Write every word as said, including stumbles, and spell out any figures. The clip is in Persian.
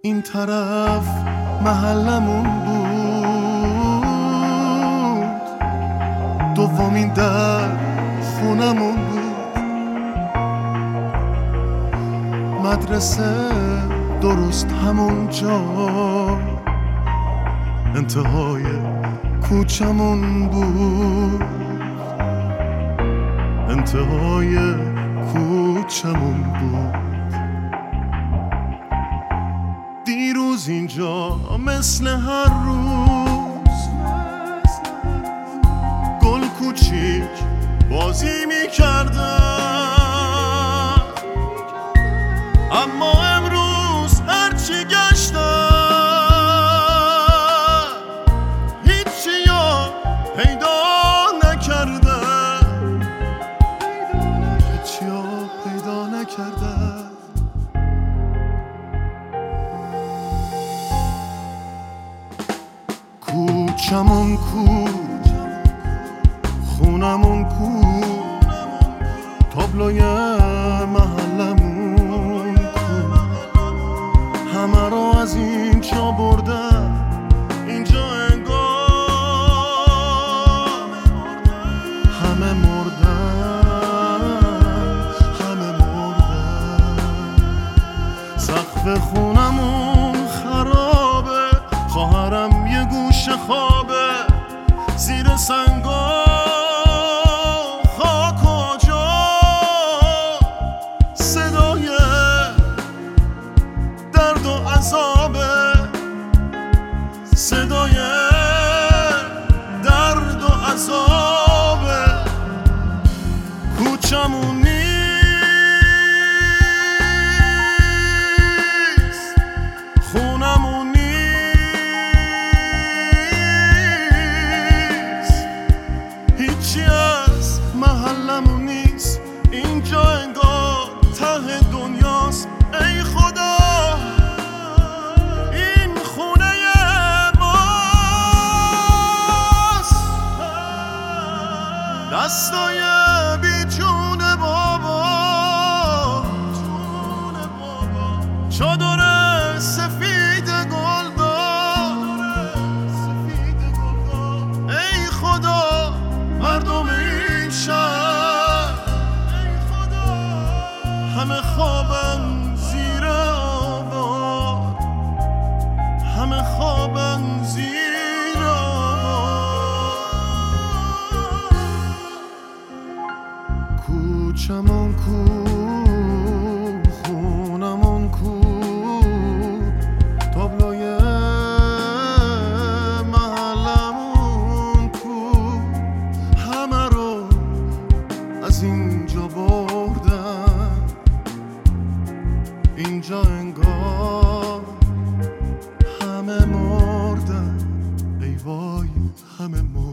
این طرف محلمون بود، دومین در خونمون بود، مدرسه درست همون جا انتهای کوچمون بود، انتهای کوچمون بود. دیروز اینجا مثل هر روز گل کوچیک بازی میکردن، اما امروز هرچی گشتن هیچی یا پیدا نکردن، هیچی یا پیدا نکردن. کوچمون کو، خونمون کو، تابلوی محلمون کو، همه رو از اینجا بردن اینجا انگار همه مردن، همه مردن. سقف خونمون خرابه، خواهرم یه گوشه خوابه زیر سنگا خاک و جا، صدای درد و عذابه، صدای درد و عذابه. کوچمون نیست، خونمون هیچی از محلمون نیست، اینجا انگار ته دنیاست. ای خدا این خونه ماست، دستای بی جون بابا، چادر سفید گل دار. ای خدا مردم این شهر همه خوابن زیر آباد، همه خوابن زیر آباد. کوچمون کو، خونمون کو، تابلوی محلمون کو، همه رو از اینجا بردن اینجا انگار همه مردن. ای وای همه مردن.